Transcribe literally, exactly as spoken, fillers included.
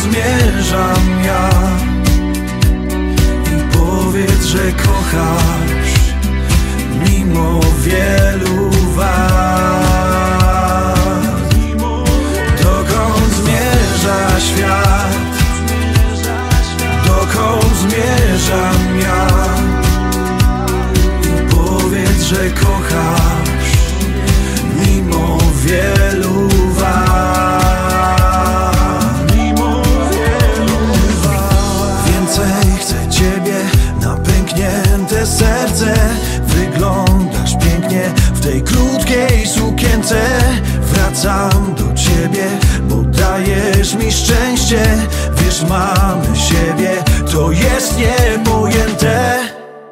zmierzam ja. I powiedz, że kochasz mimo wielu wad. Dokąd zmierza świat? Dokąd zmierzam ja? I powiedz, że kochasz mimo wielu wad. Mimo wielu wad. Więcej chcę Ciebie na pęknięte serce. Wyglądasz pięknie w tej krótkiej sukience. Wracam do Ciebie, bo dajesz mi szczęście. Wiesz, mamy siebie, to jest niepojęte.